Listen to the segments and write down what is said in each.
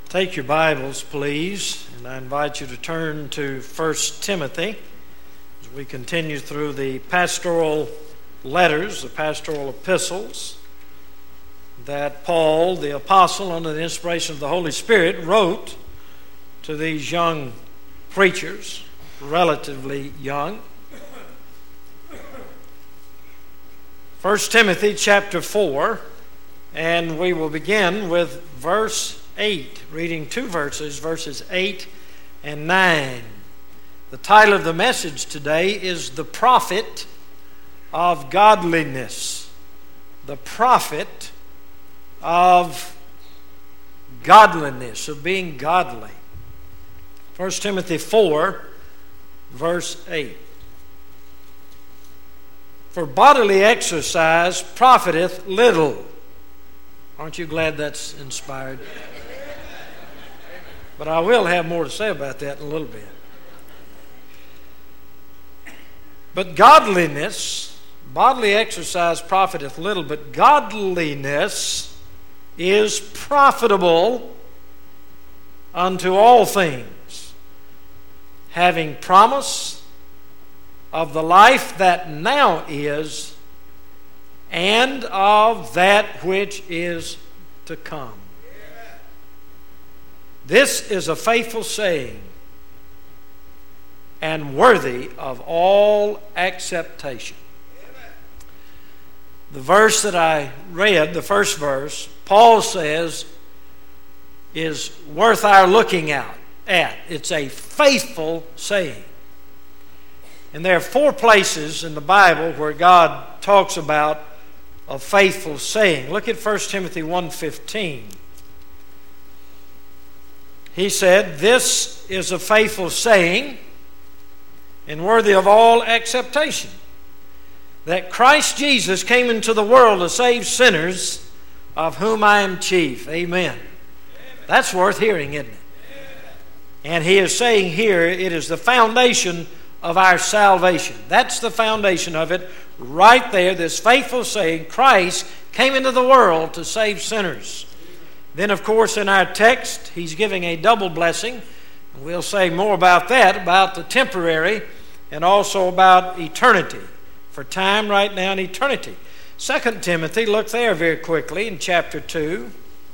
Take your Bibles, please, and I invite you to turn to 1 Timothy as we continue through the pastoral letters, the pastoral epistles that Paul, the apostle, under the inspiration of the Holy Spirit, wrote to these young preachers, relatively young. 1 Timothy chapter 4, and we will begin with verse 8, reading two verses, verses 8 and 9. The title of the message today is The Prophet of Godliness. The Prophet of Godliness, of being godly. 1 Timothy 4, verse 8. For bodily exercise profiteth little. Aren't you glad that's inspired? But I will have more to say about that in a little bit. But godliness, bodily exercise profiteth little, but godliness is profitable unto all things, having promise of the life that now is, and of that which is to come. This is a faithful saying, and worthy of all acceptation. The verse that I read, the first verse, Paul says, is worth our looking at. It's a faithful saying. And there are four places in the Bible where God talks about a faithful saying. Look at 1 Timothy 1:15. He said, "This is a faithful saying and worthy of all acceptation, that Christ Jesus came into the world to save sinners, of whom I am chief." Amen. That's worth hearing, isn't it? And he is saying here, it is the foundation of our salvation. That's the foundation of it right there, this faithful saying, Christ came into the world to save sinners. Then, of course, in our text, he's giving a double blessing. We'll say more about that, about the temporary and also about eternity, for time right now and eternity. 2 Timothy, look there very quickly in chapter 2,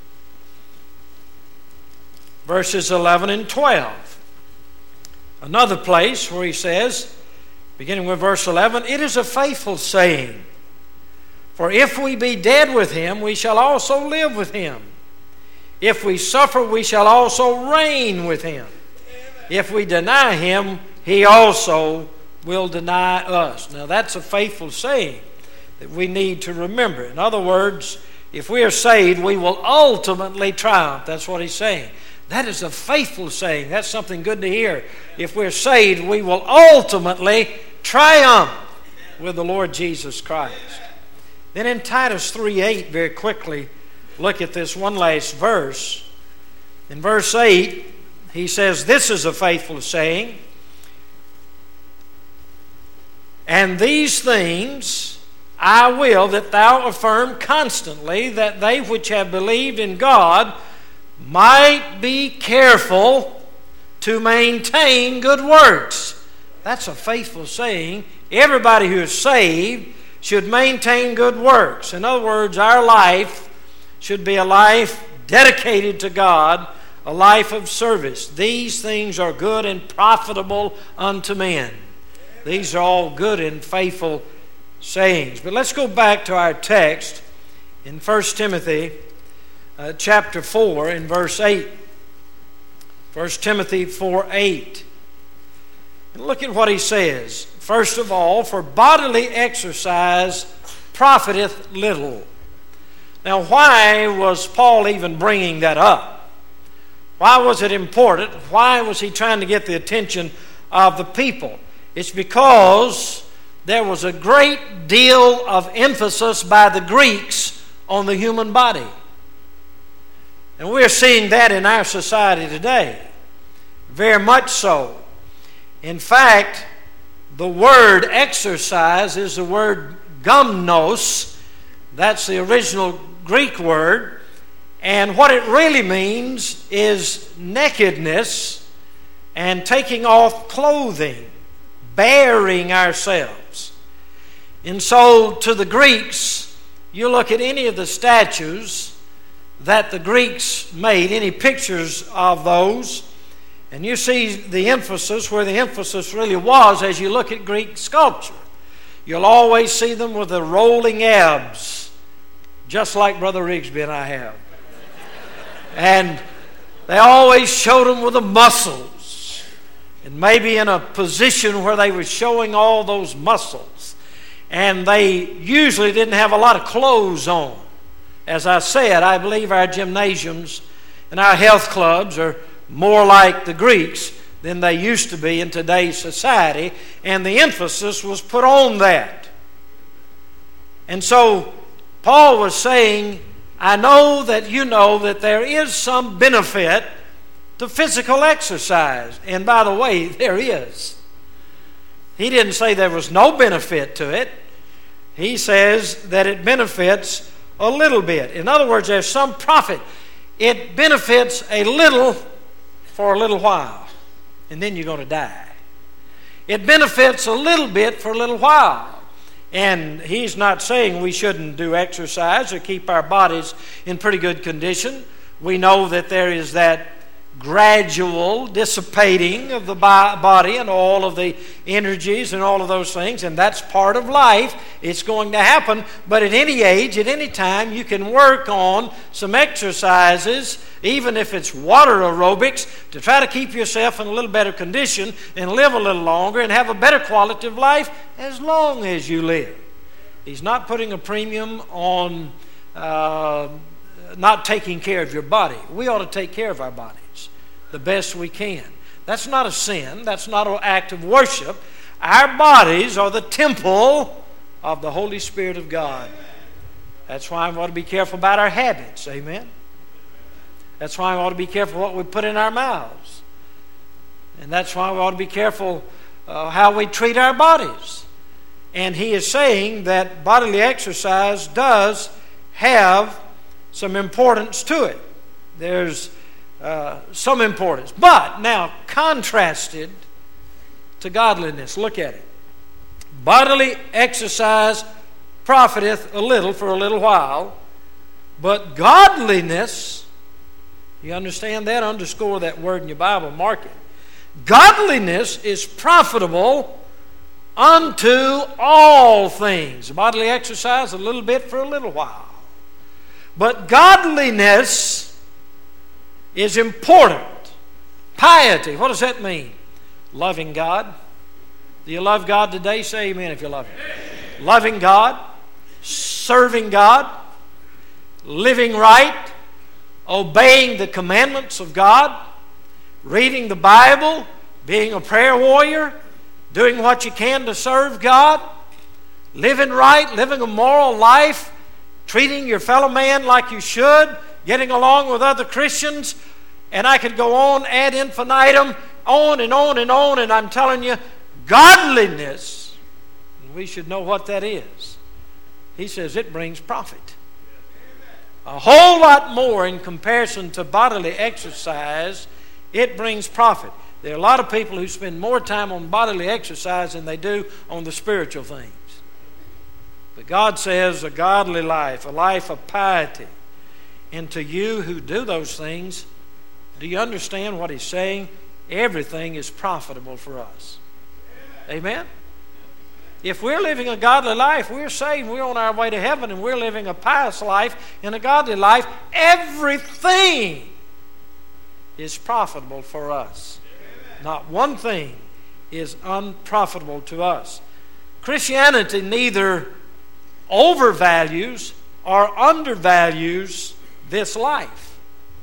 verses 11 and 12. Another place where he says, beginning with verse 11, "It is a faithful saying, for if we be dead with him, we shall also live with him. If we suffer, we shall also reign with him. If we deny him, he also will deny us." Now that's a faithful saying that we need to remember. In other words, if we are saved, we will ultimately triumph. That's what he's saying. That is a faithful saying. That's something good to hear. If we're saved, we will ultimately triumph with the Lord Jesus Christ. Then in Titus 3:8, very quickly, look at this one last verse. In verse 8, he says, "This is a faithful saying, and these things I will that thou affirm constantly, that they which have believed in God might be careful to maintain good works." That's a faithful saying. Everybody who is saved should maintain good works. In other words, our life should be a life dedicated to God, a life of service. These things are good and profitable unto men. These are all good and faithful sayings. But let's go back to our text in 1 Timothy chapter 4 in verse 8. 1 Timothy 4:8. And look at what he says. First of all, "For bodily exercise profiteth little." Now, why was Paul even bringing that up? Why was it important? Why was he trying to get the attention of the people? It's because there was a great deal of emphasis by the Greeks on the human body. And we're seeing that in our society today. Very much so. In fact, the word exercise is the word gymnos. That's the original Greek word. And what it really means is nakedness and taking off clothing, baring ourselves. And so to the Greeks, you look at any of the statues that the Greeks made, any pictures of those, and you see the emphasis, where the emphasis really was as you look at Greek sculpture. You'll always see them with the rolling abs, just like Brother Rigsby and I have. And they always showed them with the muscles, and maybe in a position where they were showing all those muscles. And they usually didn't have a lot of clothes on. As I said, I believe our gymnasiums and our health clubs are more like the Greeks than they used to be in today's society, and the emphasis was put on that. And so Paul was saying, I know that you know that there is some benefit to physical exercise. And by the way, there is. He didn't say there was no benefit to it. He says that it benefits a little bit. In other words, there's some profit. It benefits a little for a little while, and then you're going to die. It benefits a little bit for a little while. And he's not saying we shouldn't do exercise or keep our bodies in pretty good condition. We know that there is that gradual dissipating of the body and all of the energies and all of those things, and that's part of life. It's going to happen, but at any age, at any time, you can work on some exercises, even if it's water aerobics, to try to keep yourself in a little better condition and live a little longer and have a better quality of life as long as you live. He's not putting a premium on not taking care of your body. We ought to take care of our bodies the best we can. That's not a sin. That's not an act of worship. Our bodies are the temple of the Holy Spirit of God. That's why we ought to be careful about our habits. Amen? That's why we ought to be careful what we put in our mouths. And that's why we ought to be careful how we treat our bodies. And he is saying that bodily exercise does have some importance to it. There's some importance. But now, contrasted to godliness, look at it. Bodily exercise profiteth a little for a little while, but godliness, you understand that? Underscore that word in your Bible, mark it. Godliness is profitable unto all things. Bodily exercise a little bit for a little while. But godliness is important. Piety, what does that mean? Loving God. Do you love God today? Say amen if you love Him. Loving God, serving God, living right, obeying the commandments of God, reading the Bible, being a prayer warrior, doing what you can to serve God, living right, living a moral life, treating your fellow man like you should, getting along with other Christians, and I could go on ad infinitum, on and on and on, and I'm telling you, godliness, and we should know what that is. He says it brings profit. A whole lot more in comparison to bodily exercise, it brings profit. There are a lot of people who spend more time on bodily exercise than they do on the spiritual things. But God says a godly life, a life of piety. And to you who do those things, do you understand what He's saying? Everything is profitable for us. Amen? If we're living a godly life, we're saved, we're on our way to heaven, and we're living a pious life and a godly life, everything is profitable for us. Not one thing is unprofitable to us. Christianity neither overvalues or undervalues this life.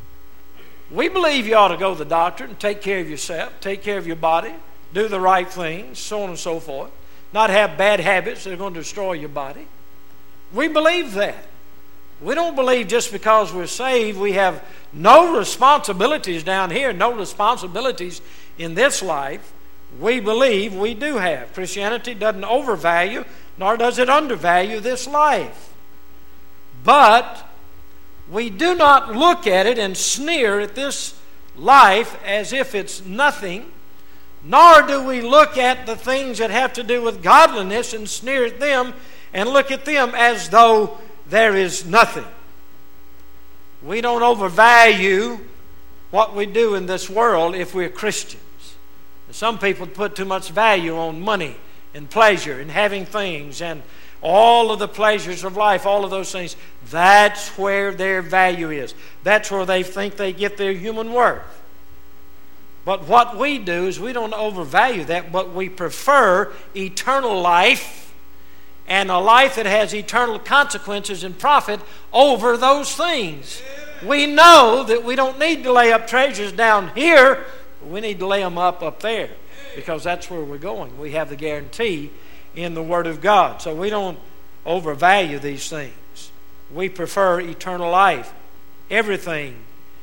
We believe you ought to go to the doctor and take care of yourself, take care of your body, do the right things, so on and so forth. Not have bad habits that are going to destroy your body. We believe that. We don't believe just because we're saved we have no responsibilities down here, no responsibilities in this life. We believe we do have. Christianity doesn't overvalue, nor does it undervalue this life. But We do not look at it and sneer at this life as if it's nothing, nor do we look at the things that have to do with godliness and sneer at them and look at them as though there is nothing. We don't overvalue what we do in this world if we're Christians. Some people put too much value on money and pleasure and having things and all of the pleasures of life, all of those things. That's where their value is. That's where they think they get their human worth. But what we do is we don't overvalue that, but we prefer eternal life and a life that has eternal consequences and profit over those things. We know that we don't need to lay up treasures down here. We need to lay them up there, because that's where we're going. We have the guarantee in the Word of God. So we don't overvalue these things. We prefer eternal life. Everything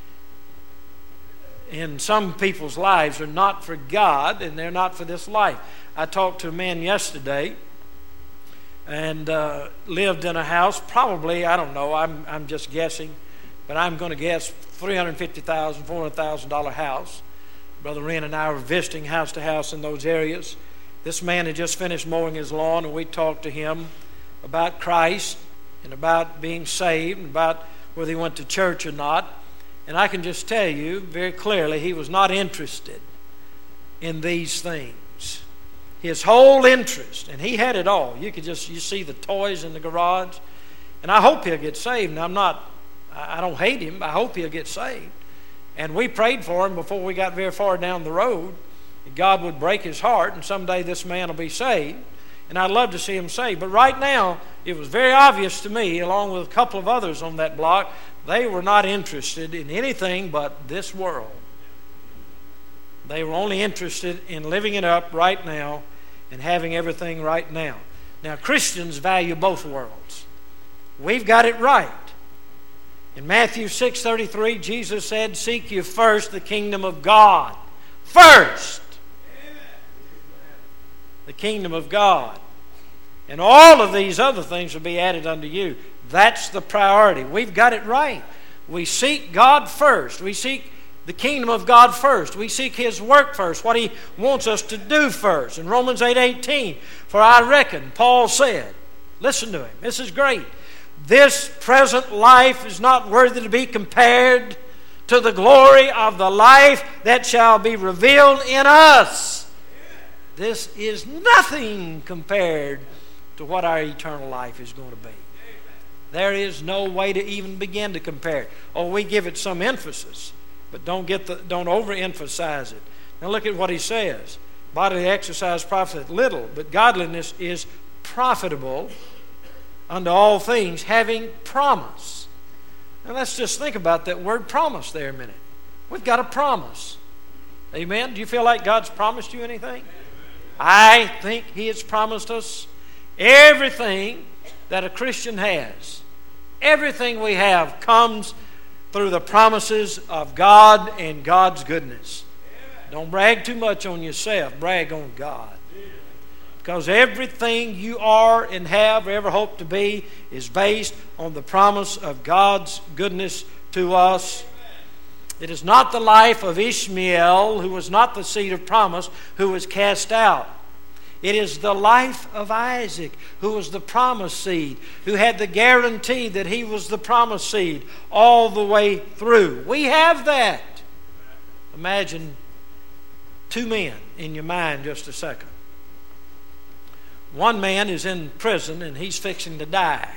in some people's lives are not for God, and they're not for this life. I talked to a man yesterday and lived in a house, probably, I don't know, I'm just guessing, but I'm going to guess $350,000, $400,000 house. Brother Wren and I were visiting house to house in those areas. This man had just finished mowing his lawn, and we talked to him about Christ and about being saved and about whether he went to church or not. And I can just tell you very clearly he was not interested in these things. His whole interest, and he had it all. You see the toys in the garage. And I hope he'll get saved. And I don't hate him. I hope he'll get saved. And we prayed for him before we got very far down the road. God would break his heart, and someday this man will be saved. And I'd love to see him saved. But right now, it was very obvious to me, along with a couple of others on that block, they were not interested in anything but this world. They were only interested in living it up right now and having everything right now. Now, Christians value both worlds. We've got it right. In Matthew 6:33, Jesus said, "Seek you first the kingdom of God." First! The kingdom of God. And all of these other things will be added unto you. That's the priority. We've got it right. We seek God first. We seek the kingdom of God first. We seek His work first, what He wants us to do first. In Romans 8:18, "For I reckon," Paul said, listen to him, this is great, "this present life is not worthy to be compared to the glory of the life that shall be revealed in us." This is nothing compared to what our eternal life is going to be. There is no way to even begin to compare it. Oh, we give it some emphasis, but don't overemphasize it. Now look at what he says. "Bodily exercise profiteth little, but godliness is profitable unto all things, having promise." Now let's just think about that word promise there a minute. We've got a promise. Amen? Do you feel like God's promised you anything? I think He has promised us everything that a Christian has. Everything we have comes through the promises of God and God's goodness. Don't brag too much on yourself. Brag on God. Because everything you are and have or ever hope to be is based on the promise of God's goodness to us. It is not the life of Ishmael, who was not the seed of promise, who was cast out. It is the life of Isaac, who was the promised seed, who had the guarantee that he was the promised seed all the way through. We have that. Imagine two men in your mind just a second. One man is in prison and he's fixing to die.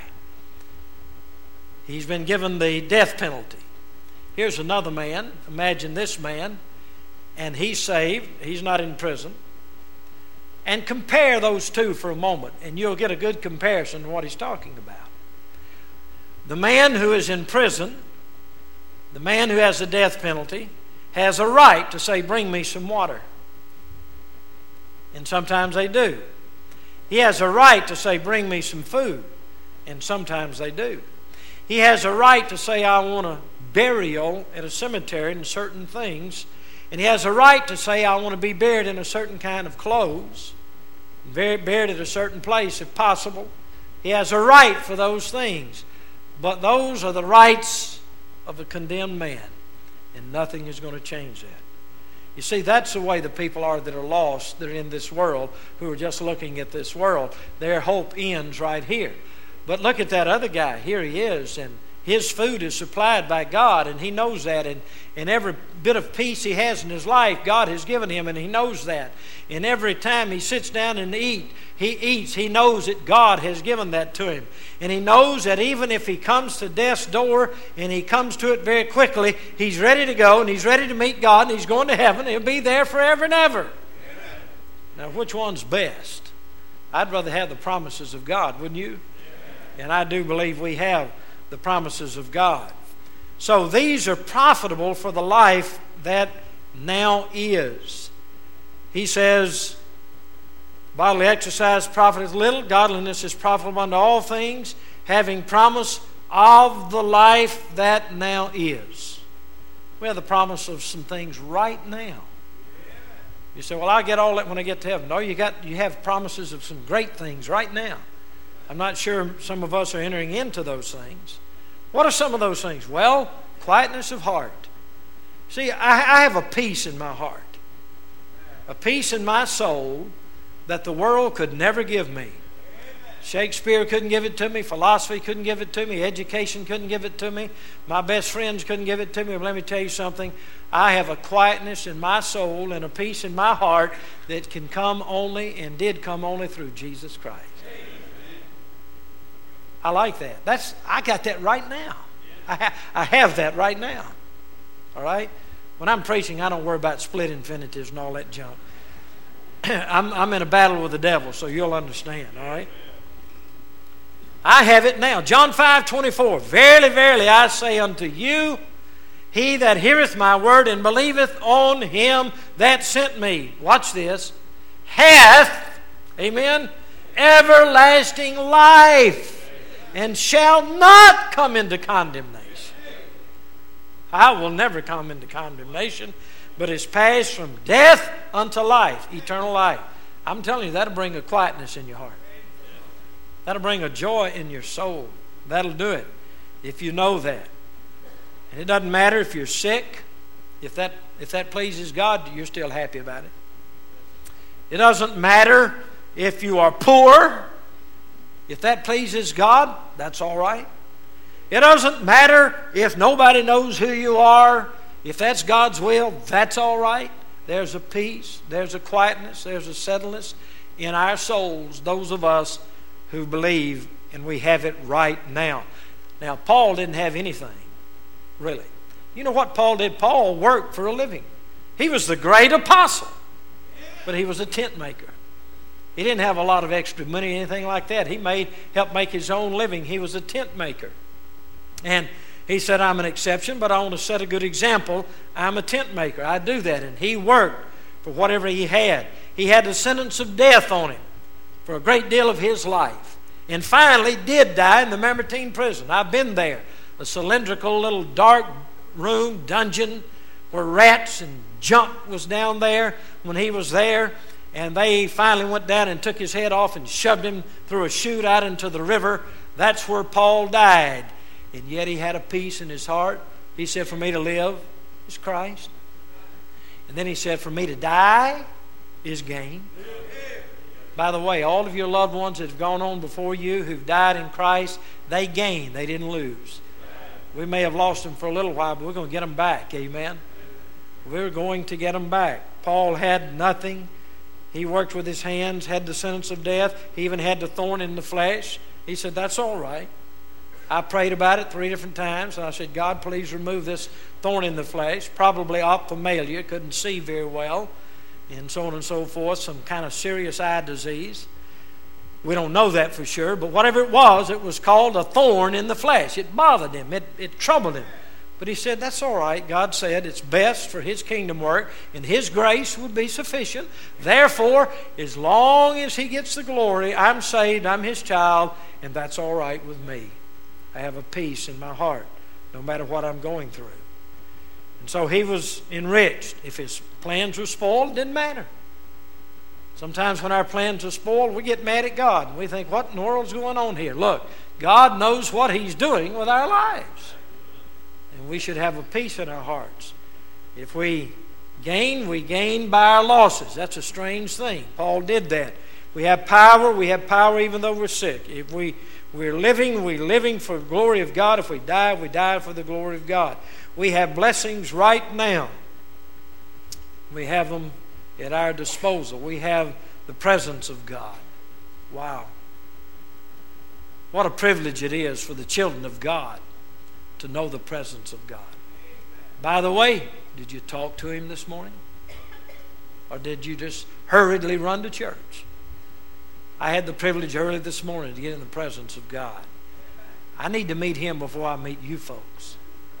He's been given the death penalty. Here's another man. Imagine this man, and he's saved. He's not in prison. And compare those two for a moment, and you'll get a good comparison of what he's talking about. The man who is in prison, the man who has the death penalty, has a right to say, "Bring me some water." And sometimes they do. He has a right to say, "Bring me some food." And sometimes they do. He has a right to say, "I want a burial at a cemetery and certain things." And he has a right to say, "I want to be buried in a certain kind of clothes, buried at a certain place if possible." He has a right for those things. But those are the rights of a condemned man, and nothing is going to change that. You see, that's the way the people are that are lost, that are in this world, who are just looking at this world. Their hope ends right here. But look at that other guy. Here he is, and his food is supplied by God, and he knows that. And every bit of peace he has in his life, God has given him, and he knows that. And every time he sits down and he eats, he knows that God has given that to him. And he knows that even if he comes to death's door, and he comes to it very quickly, he's ready to go, and he's ready to meet God, and he's going to heaven. He'll be there forever and ever. Amen. Now, which one's best? I'd rather have the promises of God, wouldn't you? Amen. And I do believe we have the promises of God. So these are profitable for the life that now is. He says, bodily exercise profiteth little, godliness is profitable unto all things, having promise of the life that now is. We have the promise of some things right now. You say, well, I'll get all that when I get to heaven. No, you have promises of some great things right now. I'm not sure some of us are entering into those things. What are some of those things? Well, quietness of heart. See, I have a peace in my heart, a peace in my soul that the world could never give me. Shakespeare couldn't give it to me. Philosophy couldn't give it to me. Education couldn't give it to me. My best friends couldn't give it to me. But let me tell you something. I have a quietness in my soul and a peace in my heart that can come only and did come only through Jesus Christ. I like that. I got that right now. I have that right now. All right? When I'm preaching, I don't worry about split infinitives and all that junk. I'm in a battle with the devil, so you'll understand. All right? I have it now. John 5:24. Verily, verily, I say unto you, he that heareth my word and believeth on him that sent me, watch this, hath, amen, everlasting life, and shall not come into condemnation. I will never come into condemnation, but is passed from death unto life, eternal life. I'm telling you, that'll bring a quietness in your heart. That'll bring a joy in your soul. That'll do it, if you know that. And it doesn't matter if you're sick. If that pleases God, you're still happy about it. It doesn't matter if you are poor. If that pleases God, that's all right. It doesn't matter if nobody knows who you are. If that's God's will, that's all right. There's a peace, there's a quietness, there's a settledness in our souls, those of us who believe, and we have it right now. Now, Paul didn't have anything, really. You know what Paul did? Paul worked for a living. He was the great apostle, but he was a tent maker. He didn't have a lot of extra money or anything like that. He helped make his own living. He was a tent maker. And he said, I'm an exception, but I want to set a good example. I'm a tent maker. I do that. And he worked for whatever he had. He had the sentence of death on him for a great deal of his life. And finally did die in the Mamertine prison. I've been there. A cylindrical little dark room, dungeon, where rats and junk was down there when he was there. And they finally went down and took his head off and shoved him through a chute out into the river. That's where Paul died. And yet he had a peace in his heart. He said, for me to live is Christ. And then he said, for me to die is gain. By the way, all of your loved ones that have gone on before you who've died in Christ, they gained. They didn't lose. We may have lost them for a little while, but we're going to get them back. Amen? We're going to get them back. Paul had nothing. He worked with his hands, had the sentence of death. He even had the thorn in the flesh. He said, that's all right. I prayed about it 3 different times, and I said, God, please remove this thorn in the flesh. Probably ophthalmia, couldn't see very well, and so on and so forth, some kind of serious eye disease. We don't know that for sure, but whatever it was called a thorn in the flesh. It bothered him. It troubled him. But he said, that's all right. God said it's best for His kingdom work, and His grace would be sufficient. Therefore, as long as He gets the glory, I'm saved, I'm His child, and that's all right with me. I have a peace in my heart, no matter what I'm going through. And so he was enriched. If his plans were spoiled, it didn't matter. Sometimes when our plans are spoiled, we get mad at God, and we think, what in the world's going on here? Look, God knows what He's doing with our lives. And we should have a peace in our hearts. If we gain by our losses. That's a strange thing. Paul did that. We have power even though we're sick. If we're living for the glory of God. If we die for the glory of God. We have blessings right now. We have them at our disposal. We have the presence of God. Wow. What a privilege it is for the children of God to know the presence of God. By the way, did you talk to Him this morning? Or did you just hurriedly run to church? I had the privilege early this morning to get in the presence of God. I need to meet Him before I meet you folks.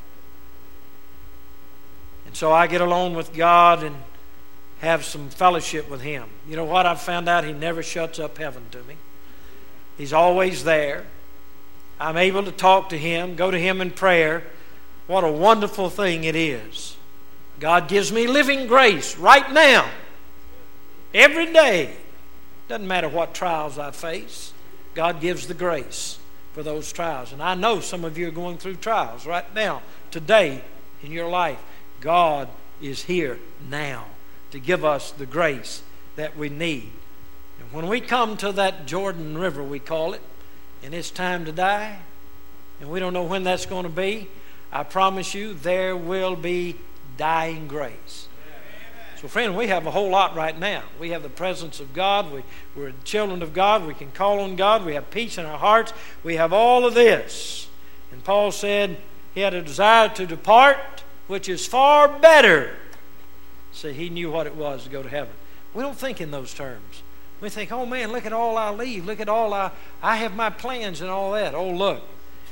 And so I get alone with God and have some fellowship with Him. You know what? I've found out He never shuts up heaven to me. He's always there. I'm able to talk to Him, go to Him in prayer. What a wonderful thing it is. God gives me living grace right now. Every day. Doesn't matter what trials I face. God gives the grace for those trials. And I know some of you are going through trials right now, today, in your life. God is here now to give us the grace that we need. And when we come to that Jordan River, we call it, and it's time to die, and we don't know when that's going to be, I promise you there will be dying grace. So friend, we have a whole lot right now. We have the presence of God. We're children of God. We can call on God. We have peace in our hearts. We have all of this. And Paul said he had a desire to depart, which is far better. See, he knew what it was to go to heaven. We don't think in those terms. We think, oh man, look at all I leave. Look at all I have my plans and all that. Oh, look.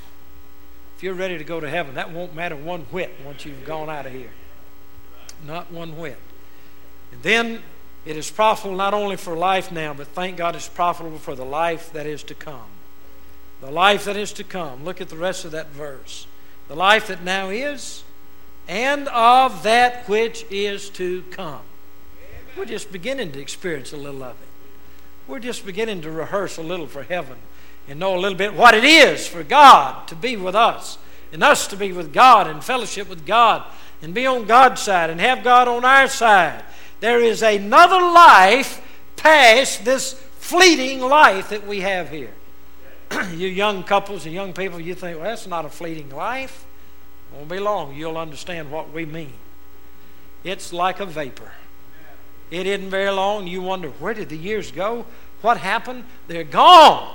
If you're ready to go to heaven, that won't matter one whit once you've gone out of here. Not one whit. And then it is profitable not only for life now, but thank God it's profitable for the life that is to come. The life that is to come. Look at the rest of that verse. The life that now is, and of that which is to come. We're just beginning to experience a little of it. We're just beginning to rehearse a little for heaven and know a little bit what it is for God to be with us and us to be with God and fellowship with God and be on God's side and have God on our side. There is another life past this fleeting life that we have here. You young couples and young people, you think, well, that's not a fleeting life. It won't be long. You'll understand what we mean. It's like a vapor. It isn't very long. You wonder, where did the years go? What happened? They're gone.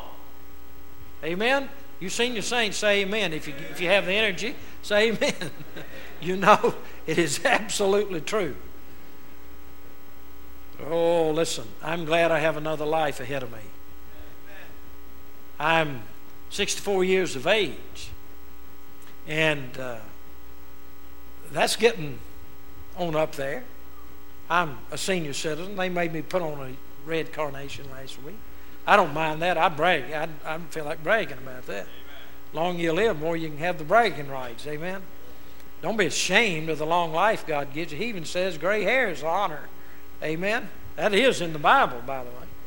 Amen? You've seen your saints say amen. If you have the energy, say amen. You know it is absolutely true. Oh, listen, I'm glad I have another life ahead of me. I'm 64 years of age. And that's getting on up there. I'm a senior citizen. They made me put on a red carnation last week. I don't mind that. I brag. I don't feel like bragging about that. The longer you live, the more you can have the bragging rights. Amen? Don't be ashamed of the long life God gives you. He even says gray hair is honor. Amen? That is in the Bible, by the way.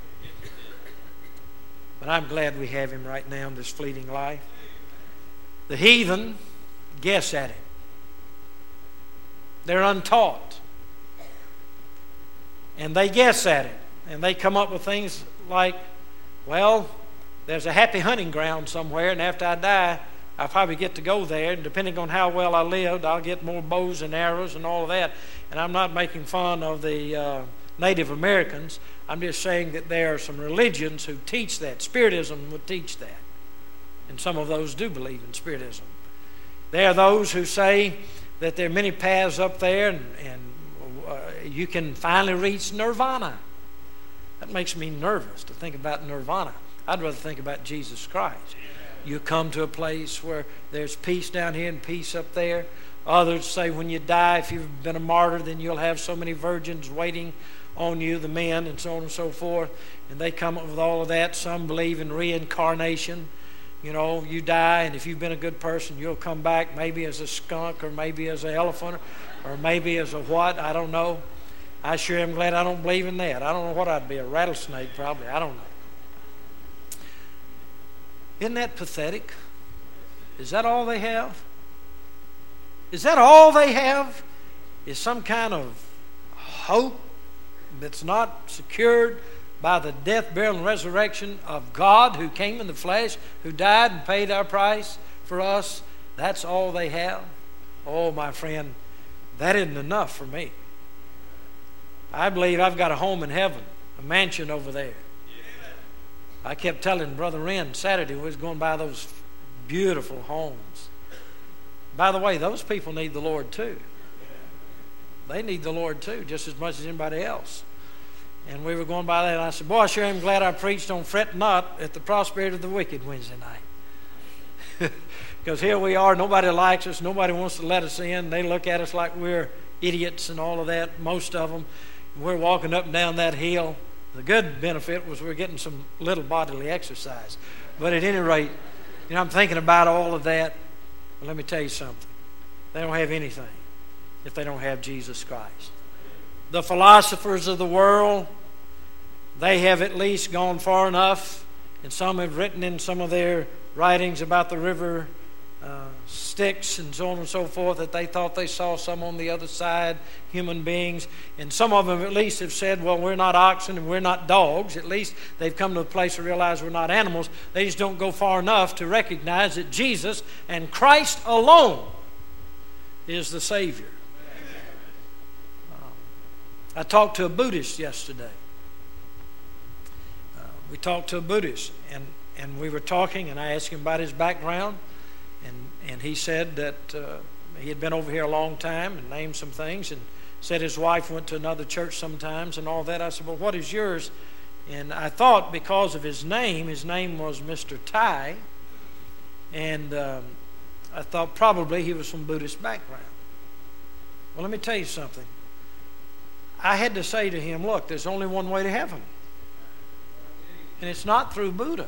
But I'm glad we have Him right now in this fleeting life. The heathen guess at it. They're untaught. And they guess at it. And they come up with things like, well, there's a happy hunting ground somewhere, and after I die, I'll probably get to go there. And depending on how well I lived, I'll get more bows and arrows and all of that. And I'm not making fun of the Native Americans. I'm just saying that there are some religions who teach that. Spiritism would teach that. And some of those do believe in Spiritism. There are those who say that there are many paths up there and you can finally reach nirvana. That makes me nervous to think about nirvana. I'd rather think about Jesus Christ. You come to a place where there's peace down here and peace up there. Others say when you die, if you've been a martyr, then you'll have so many virgins waiting on you, the men, and so on and so forth. And they come up with all of that. Some believe in reincarnation. You know, you die, and if you've been a good person, you'll come back maybe as a skunk or maybe as an elephant or maybe as a what, I don't know. I sure am glad I don't believe in that. I don't know what I'd be, a rattlesnake probably. I don't know. Isn't that pathetic? Is that all they have? Is that all they have? Is some kind of hope that's not secured by the death, burial, and resurrection of God who came in the flesh, who died and paid our price for us? That's all they have? Oh, my friend, that isn't enough for me. I believe I've got a home in heaven, a mansion over there. I kept telling Brother Wren Saturday we was going by those beautiful homes. By the way, those people need the Lord too. They need the Lord too, just as much as anybody else. And we were going by that, and I said, boy, I sure am glad I preached on fret not at the prosperity of the wicked Wednesday night. Because here we are, nobody likes us, nobody wants to let us in. They look at us like we're idiots and all of that, most of them. We're walking up and down that hill. The good benefit was we're getting some little bodily exercise. But at any rate, I'm thinking about all of that. But let me tell you something. They don't have anything if they don't have Jesus Christ. The philosophers of the world, they have at least gone far enough, and some have written in some of their writings about the river Styx and so on and so forth, that they thought they saw some on the other side, human beings. And some of them at least have said, well, we're not oxen and we're not dogs. At least they've come to a place to realize we're not animals. They just don't go far enough to recognize that Jesus and Christ alone is the Savior. I talked to a Buddhist yesterday. We talked to a Buddhist, and we were talking, and I asked him about his background. And he said that he had been over here a long time and named some things, and said his wife went to another church sometimes and all that. I said, well, what is yours? And I thought because of his name was Mr. Tai, and I thought probably he was from Buddhist background. Well, let me tell you something. I had to say to him, look, there's only one way to heaven, and it's not through Buddha.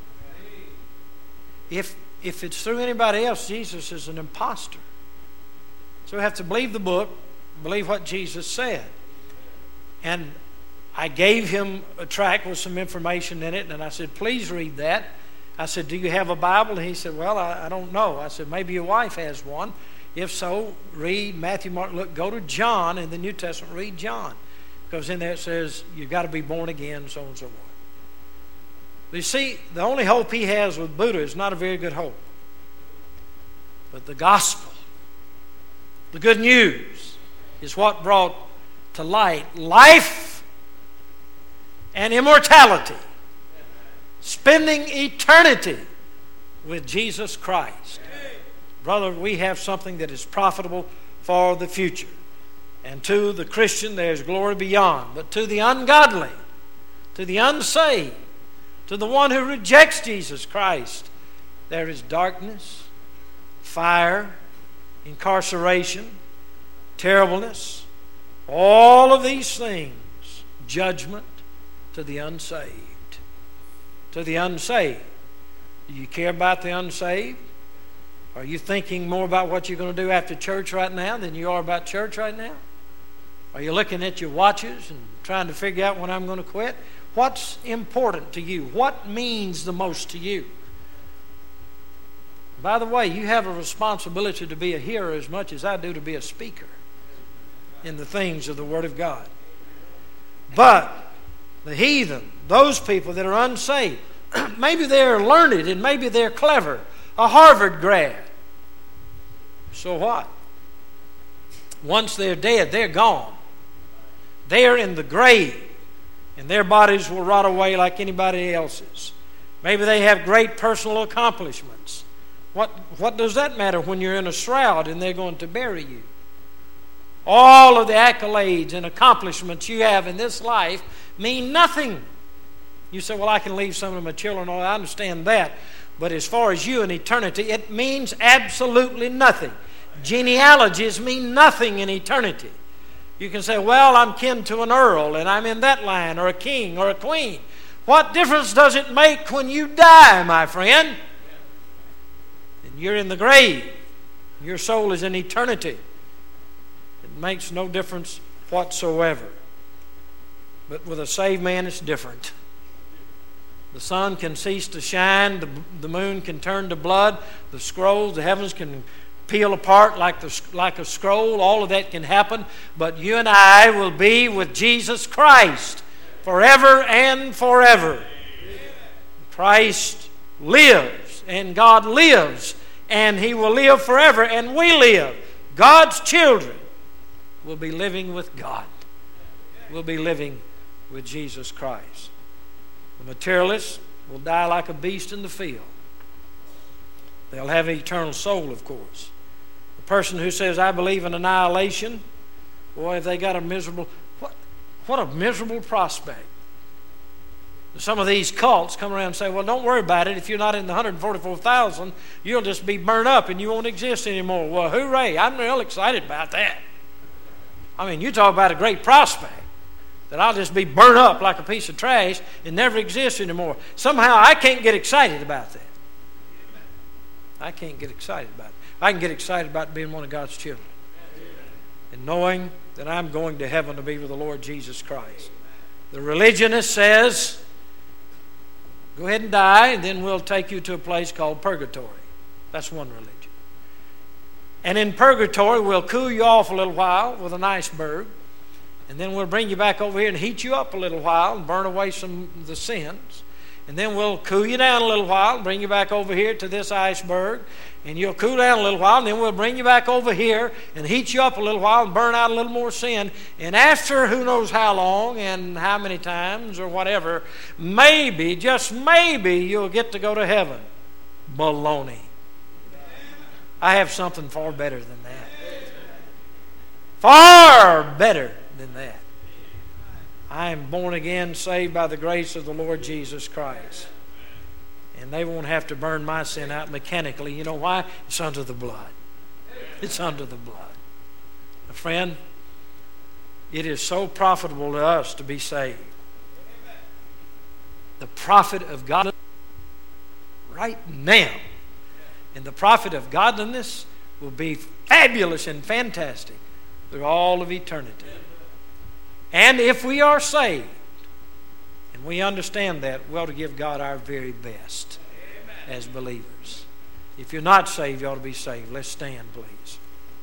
If it's through anybody else, Jesus is an imposter. So we have to believe the book, believe what Jesus said. And I gave him a tract with some information in it, and I said, please read that. I said, do you have a Bible? And he said, well, I don't know. I said, maybe your wife has one. If so, read Matthew, Mark, look, go to John in the New Testament, read John. Because in there it says, you've got to be born again, so on and so forth. But you see, the only hope he has with Buddha is not a very good hope. But the gospel, the good news, is what brought to light life and immortality, spending eternity with Jesus Christ. Brother, we have something that is profitable for the future. And to the Christian, there's glory beyond. But to the ungodly, to the unsaved, to the one who rejects Jesus Christ, there is darkness, fire, incarceration, terribleness, all of these things, judgment to the unsaved. To the unsaved. Do you care about the unsaved? Are you thinking more about what you're going to do after church right now than you are about church right now? Are you looking at your watches and trying to figure out when I'm going to quit? What's important to you? What means the most to you? By the way, you have a responsibility to be a hearer as much as I do to be a speaker in the things of the Word of God. But the heathen, those people that are unsaved, maybe they're learned and maybe they're clever, a Harvard grad. So what? Once they're dead, they're gone. They're in the grave, and their bodies will rot away like anybody else's. Maybe they have great personal accomplishments. What does that matter when you're in a shroud and they're going to bury you? All of the accolades and accomplishments you have in this life mean nothing. You say, well, I can leave some of my children. I understand that. But as far as you in eternity, it means absolutely nothing. Genealogies mean nothing in eternity. You can say, well, I'm kin to an earl and I'm in that line, or a king or a queen. What difference does it make when you die, my friend? And you're in the grave. Your soul is in eternity. It makes no difference whatsoever. But with a saved man, it's different. The sun can cease to shine, the moon can turn to blood, the scrolls, the heavens can peel apart like a scroll. All of that can happen. But you and I will be with Jesus Christ forever and forever. Christ lives, and God lives, and He will live forever, and we live. God's children will be living with God. We'll be living with Jesus Christ. The materialists will die like a beast in the field. They'll have an eternal soul, of course. The person who says, I believe in annihilation, boy, have they got a miserable, what a miserable prospect. Some of these cults come around and say, well, don't worry about it. If you're not in the 144,000, you'll just be burned up and you won't exist anymore. Well, hooray, I'm real excited about that. I mean, you talk about a great prospect, that I'll just be burned up like a piece of trash and never exist anymore. Somehow I can't get excited about that. I can't get excited about it. I can get excited about being one of God's children and knowing that I'm going to heaven to be with the Lord Jesus Christ. The religionist says, go ahead and die, and then we'll take you to a place called purgatory. That's one religion. And in purgatory, we'll cool you off a little while with an iceberg, and then we'll bring you back over here and heat you up a little while and burn away some of the sins. And then we'll cool you down a little while and bring you back over here to this iceberg, and you'll cool down a little while, and then we'll bring you back over here and heat you up a little while and burn out a little more sin. And after who knows how long and how many times or whatever, maybe, just maybe, you'll get to go to heaven. Baloney. I have something far better than that. Far better than that. I am born again, saved by the grace of the Lord Jesus Christ. And they won't have to burn my sin out mechanically. You know why? It's under the blood. It's under the blood. My friend, it is so profitable to us to be saved. The profit of God right now, and the profit of godliness will be fabulous and fantastic through all of eternity. And if we are saved, and we understand that, we ought to give God our very best as believers. If you're not saved, you ought to be saved. Let's stand, please.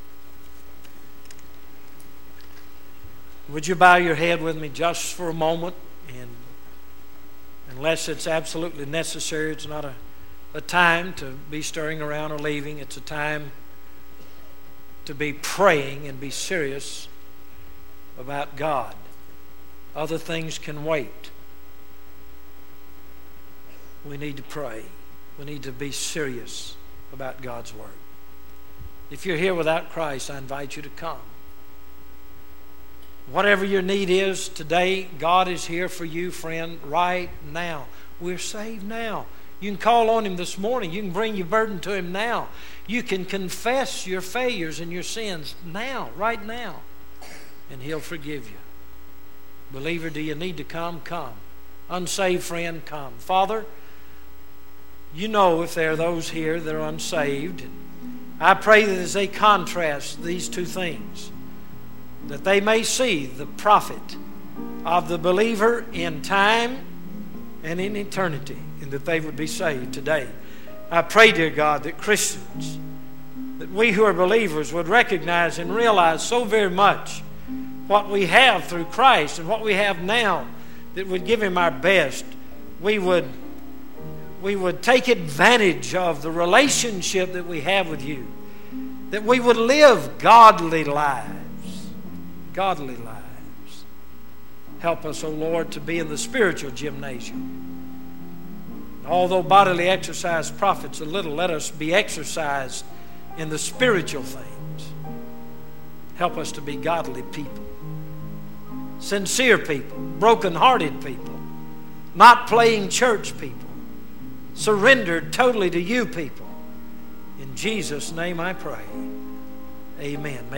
Would you bow your head with me just for a moment? And unless it's absolutely necessary, it's not a time to be stirring around or leaving. It's a time to be praying and be serious about God. Other things can wait. We need to pray. We need to be serious about God's Word. If you're here without Christ, I invite you to come. Whatever your need is today, God is here for you, friend, right now. We're saved now. You can call on Him this morning. You can bring your burden to Him now. You can confess your failures and your sins now, right now, and He'll forgive you. Believer, do you need to come? Come. Unsaved friend, come. Father, you know if there are those here that are unsaved. I pray that as they contrast these two things, that they may see the profit of the believer in time and in eternity, and that they would be saved today. I pray, dear God, that Christians, that we who are believers would recognize and realize so very much what we have through Christ and what we have now, that would give Him our best. We would take advantage of the relationship that we have with You, that we would live godly lives. Godly lives. Help us, O Lord, to be in the spiritual gymnasium. Although bodily exercise profits a little, let us be exercised in the spiritual things. Help us to be godly people, sincere people, broken-hearted people, not playing church people, surrendered totally to You people. In Jesus' name I pray. Amen.